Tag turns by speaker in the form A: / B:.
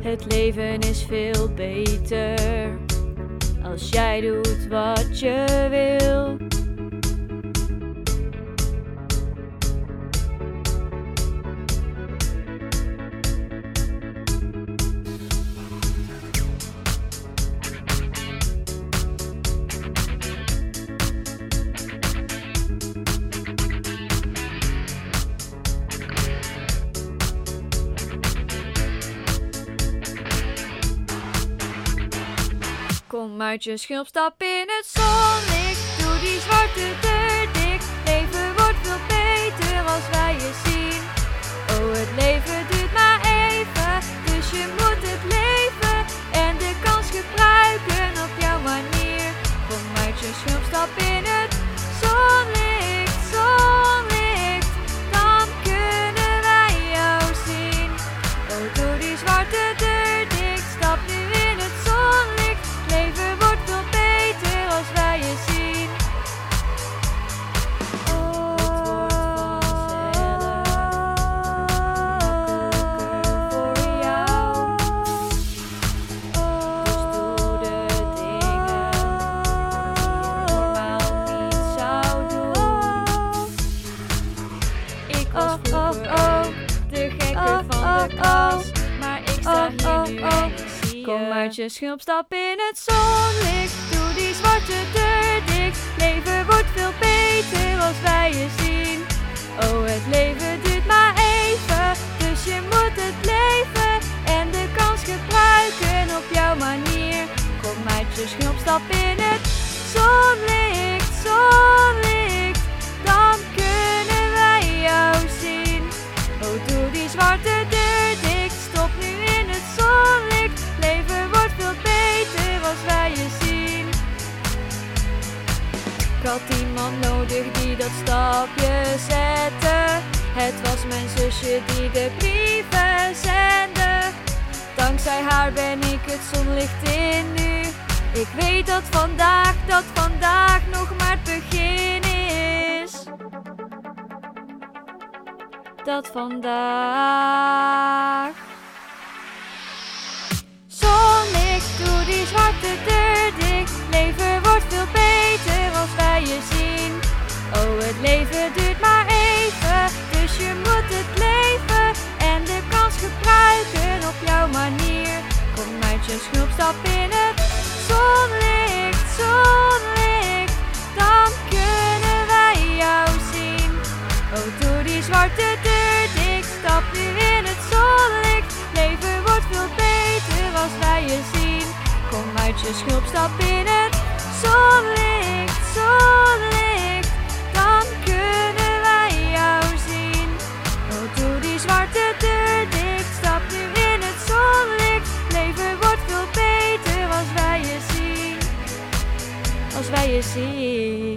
A: Het leven is veel beter als jij doet wat je wil. Kom uit je schulp, stap in het zonlicht. Doe die zwarte deur dicht. Leven wordt veel beter als wij je zien. Oh, het leven duurt maar even, dus je moet het leven en de kans gebruiken op jouw manier. Kom uit je schulp, stap in het zonlicht, zonlicht. Dan kunnen wij jou zien. Oh, doe die zwarte deur dicht. Stap nu in het zonlicht. Leven wordt veel beter als wij je zien. Oh, voor jou. Dus doe de dingen die je normaal niet zou doen. Ik was vroeger ook de gekke van de klas, maar ik sta hier nu en ik zie je. Kom uit je schulp, stap in het zonlicht. Doe die zwarte deur dicht. Leven wordt veel beter als wij je zien. Oh, het leven duurt maar even, dus je moet het leven en de kans gebruiken op jouw manier. Kom uit je schulp, stap in het zonlicht, zonlicht. Dan kunnen wij jou zien. Oh, doe die zwarte deur dicht. Stop nu in het zonlicht. Leven wordt veel beter als wij je zien. Ik had iemand nodig die dat stapje zette. Het was mijn zusje die de brieven zende. Dankzij haar ben ik het zonlicht in nu. Ik weet dat vandaag nog maar het begin is. Dat vandaag. Zonlicht, doe die zwarte deur dicht. Leven wordt veel beter als wij je zien. Oh, het leven duurt maar even, dus je moet het leven en de kans gebruiken op jouw manier. Kom uit je schulp, stap in het zonlicht, zonlicht. Dan kunnen wij jou zien. Oh, doe die zwarte deur dicht. Stap nu in het zonlicht. Leven wordt veel beter als wij je zien. Kom uit je schulp, stap in het zonlicht, zonlicht. Dan kunnen wij jou zien. Oh, doe die zwarte deur dicht. Stap nu in het zonlicht. Leven wordt veel beter als wij je zien. Als wij je zien.